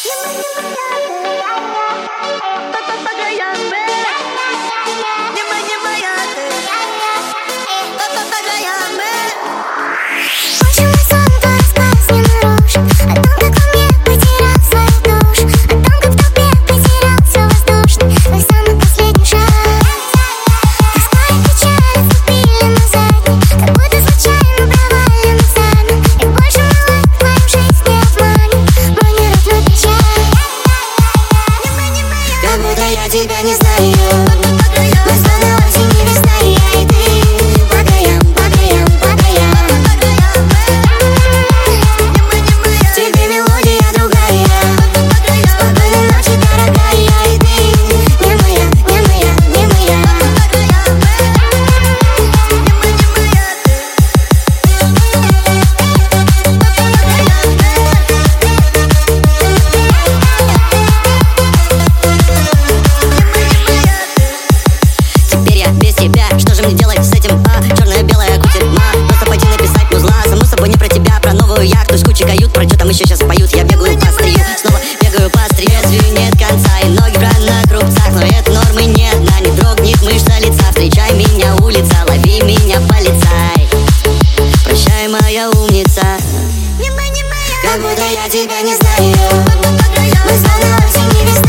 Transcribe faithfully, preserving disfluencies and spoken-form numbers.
Я тебя не знаю. Настала осень и весна, и я и ты по краям, по краям, по краям. Тебе мелодия другая. Спокойной ночи, дорогая, я и ты не моя, не моя, не моя. Без тебя, что же мне делать с этим, а? Черная-белая кутерьма, просто пойти написать музла. Само собой не про тебя, про новую яхту с кучей кают. Про что там еще сейчас поют, я бегаю по стрию. Снова бегаю по стрию, нет конца. И ноги бран на крупцах, но это нормы ни одна. Не дрогнет мышца лица, встречай меня улица, лови меня полицай. Прощай, моя умница. Как будто я тебя не знаю. Мы словно осень и весна.